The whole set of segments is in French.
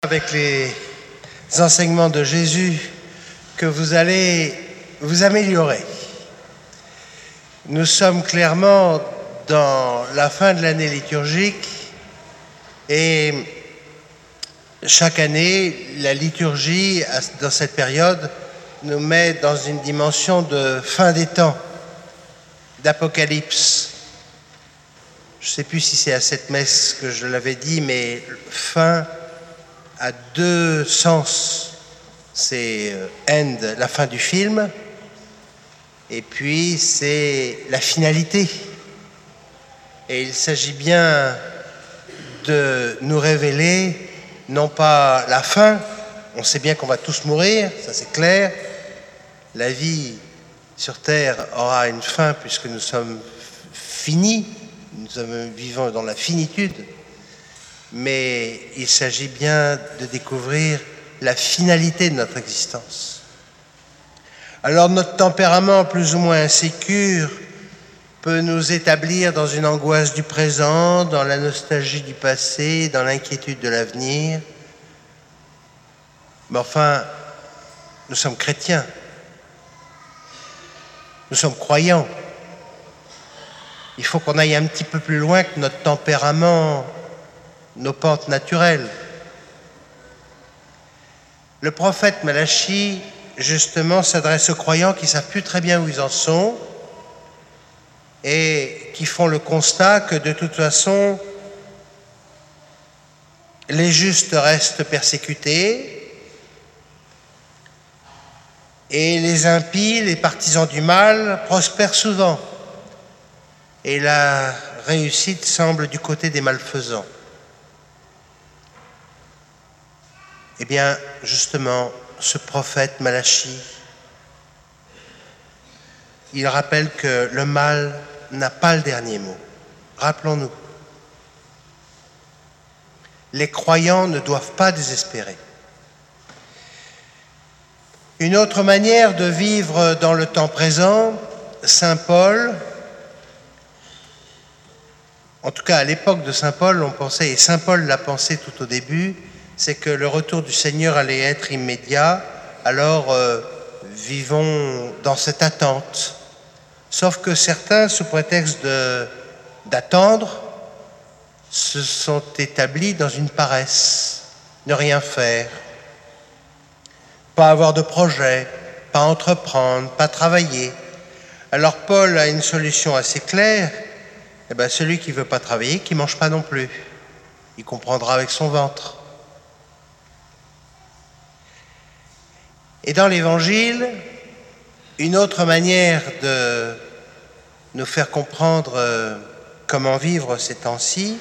Avec les enseignements de Jésus que vous allez vous améliorer. Nous sommes clairement dans la fin de l'année liturgique et chaque année, la liturgie, dans cette période, nous met dans une dimension de fin des temps, d'apocalypse. Je ne sais plus si c'est à cette messe que je l'avais dit, mais fin a deux sens. C'est end, la fin du film, et puis c'est la finalité. Et il s'agit bien de nous révéler, non pas la fin, on sait bien qu'on va tous mourir, ça c'est clair, la vie sur Terre aura une fin puisque nous sommes finis, nous sommes vivants dans la finitude, mais il s'agit bien de découvrir la finalité de notre existence. Alors notre tempérament plus ou moins insécure peut nous établir dans une angoisse du présent, dans la nostalgie du passé, dans l'inquiétude de l'avenir. Mais enfin, nous sommes chrétiens, nous sommes croyants. Il faut qu'on aille un petit peu plus loin que notre tempérament, nos pentes naturelles. Le prophète Malachi, justement, s'adresse aux croyants qui ne savent plus très bien où ils en sont et qui font le constat que de toute façon, les justes restent persécutés et les impies, les partisans du mal, prospèrent souvent. Et la réussite semble du côté des malfaisants. Eh bien, justement, ce prophète Malachi, il rappelle que le mal n'a pas le dernier mot. Rappelons-nous. Les croyants ne doivent pas désespérer. Une autre manière de vivre dans le temps présent, Saint Paul, en tout cas à l'époque de Saint Paul, on pensait, et Saint Paul l'a pensé tout au début, c'est que le retour du Seigneur allait être immédiat, alors vivons dans cette attente. Sauf que certains, sous prétexte d'attendre, se sont établis dans une paresse, ne rien faire, pas avoir de projet, pas entreprendre, pas travailler. Alors Paul a une solution assez claire, eh bien, celui qui ne veut pas travailler, qui ne mange pas non plus. Il comprendra avec son ventre. Et dans l'Évangile, une autre manière de nous faire comprendre comment vivre ces temps-ci,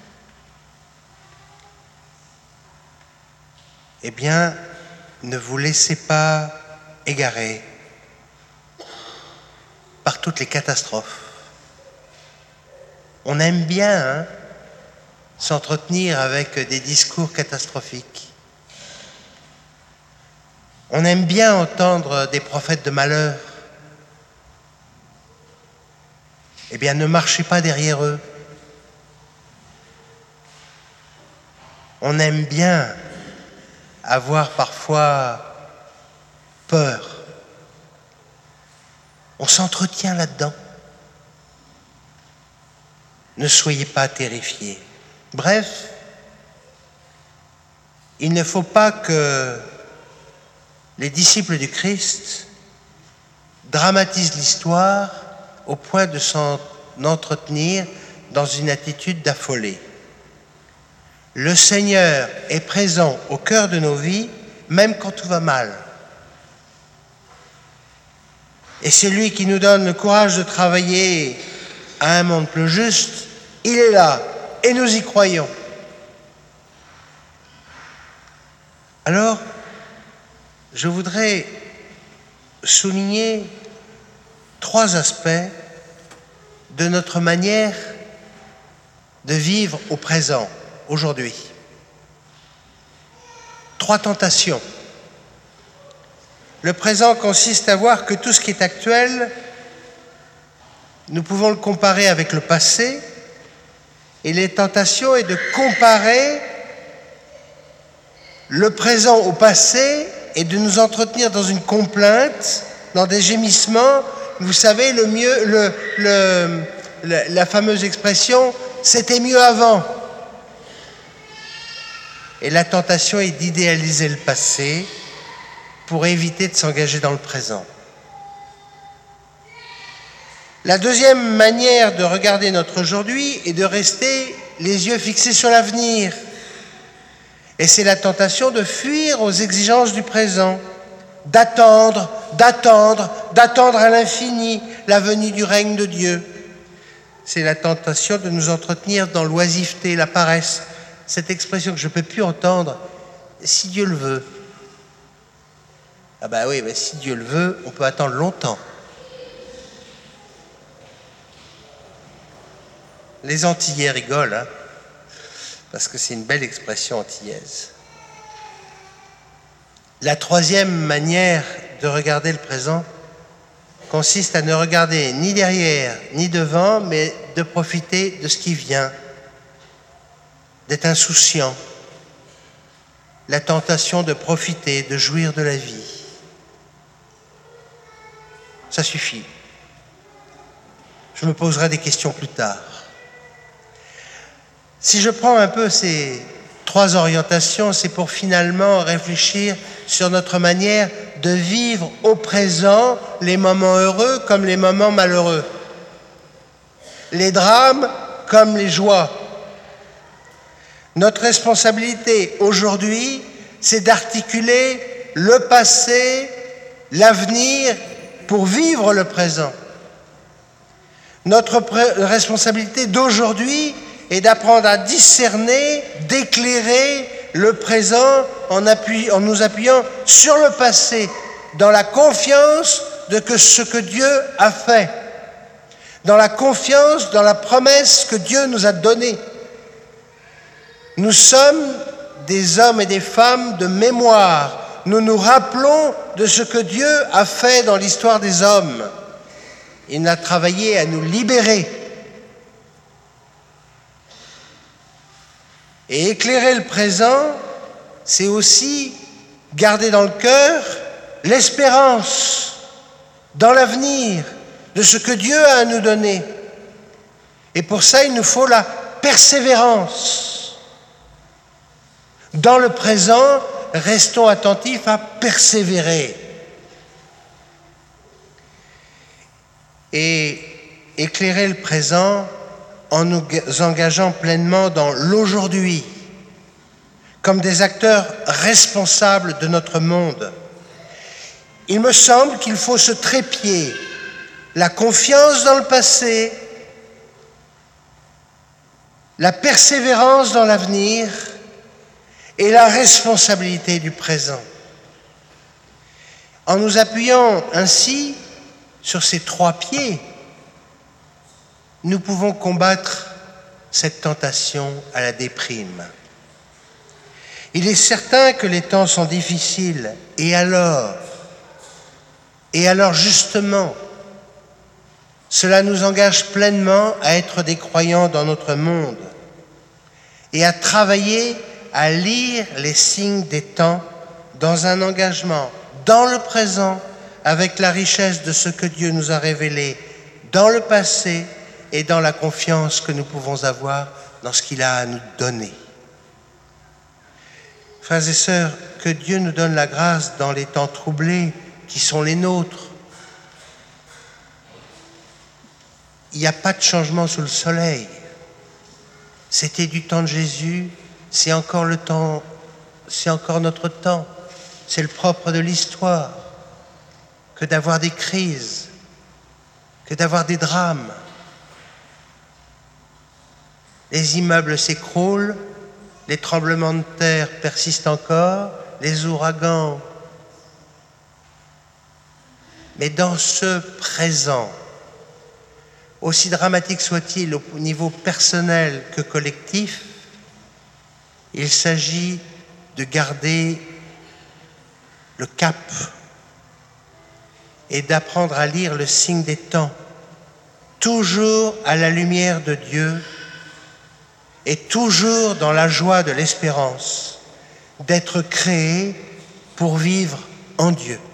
eh bien, ne vous laissez pas égarer par toutes les catastrophes. On aime bien s'entretenir avec des discours catastrophiques. On aime bien entendre des prophètes de malheur. Eh bien, ne marchez pas derrière eux. On aime bien avoir parfois peur. On s'entretient là-dedans. Ne soyez pas terrifiés. Bref, il ne faut pas que les disciples du Christ dramatisent l'histoire au point de s'en entretenir dans une attitude d'affolé. Le Seigneur est présent au cœur de nos vies, même quand tout va mal. Et c'est lui qui nous donne le courage de travailler à un monde plus juste. Il est là, et nous y croyons. Alors, je voudrais souligner 3 aspects de notre manière de vivre au présent, aujourd'hui. 3 tentations. Le présent consiste à voir que tout ce qui est actuel, nous pouvons le comparer avec le passé, et les tentations est de comparer le présent au passé et de nous entretenir dans une complainte, dans des gémissements. Vous savez, la fameuse expression « c'était mieux avant ». Et la tentation est d'idéaliser le passé pour éviter de s'engager dans le présent. La deuxième manière de regarder notre aujourd'hui est de rester les yeux fixés sur l'avenir. Et c'est la tentation de fuir aux exigences du présent, d'attendre à l'infini la venue du règne de Dieu. C'est la tentation de nous entretenir dans l'oisiveté, la paresse, cette expression que je ne peux plus entendre, si Dieu le veut. Ah ben oui, mais si Dieu le veut, on peut attendre longtemps. Les Antillais rigolent, hein, parce que c'est une belle expression antillaise. La troisième manière de regarder le présent consiste à ne regarder ni derrière ni devant, mais de profiter de ce qui vient, d'être insouciant, la tentation de profiter, de jouir de la vie. Ça suffit. Je me poserai des questions plus tard. Si je prends un peu ces trois orientations, c'est pour finalement réfléchir sur notre manière de vivre au présent les moments heureux comme les moments malheureux, les drames comme les joies. Notre responsabilité aujourd'hui, c'est d'articuler le passé, l'avenir pour vivre le présent. Notre responsabilité d'aujourd'hui est d'apprendre à discerner, d'éclairer le présent en nous appuyant sur le passé, dans la confiance de ce que Dieu a fait, dans la confiance dans la promesse que Dieu nous a donnée. Nous sommes des hommes et des femmes de mémoire. Nous nous rappelons de ce que Dieu a fait dans l'histoire des hommes. Il a travaillé à nous libérer. Et éclairer le présent, c'est aussi garder dans le cœur l'espérance dans l'avenir de ce que Dieu a à nous donner. Et pour ça, il nous faut la persévérance. Dans le présent, restons attentifs à persévérer. Et éclairer le présent en nous engageant pleinement dans l'aujourd'hui, comme des acteurs responsables de notre monde. Il me semble qu'il faut se trépied la confiance dans le passé, la persévérance dans l'avenir et la responsabilité du présent. En nous appuyant ainsi sur ces trois pieds, nous pouvons combattre cette tentation à la déprime. Il est certain que les temps sont difficiles, et alors justement, cela nous engage pleinement à être des croyants dans notre monde et à travailler à lire les signes des temps dans un engagement dans le présent avec la richesse de ce que Dieu nous a révélé dans le passé et dans la confiance que nous pouvons avoir dans ce qu'il a à nous donner. Frères et sœurs, que Dieu nous donne la grâce dans les temps troublés qui sont les nôtres. Il n'y a pas de changement sous le soleil. C'était du temps de Jésus, c'est encore le temps, c'est encore notre temps. C'est le propre de l'histoire que d'avoir des crises, que d'avoir des drames. Les immeubles s'écroulent, les tremblements de terre persistent encore, les ouragans. Mais dans ce présent, aussi dramatique soit-il au niveau personnel que collectif, il s'agit de garder le cap et d'apprendre à lire le signe des temps, toujours à la lumière de Dieu et toujours dans la joie de l'espérance, d'être créé pour vivre en Dieu.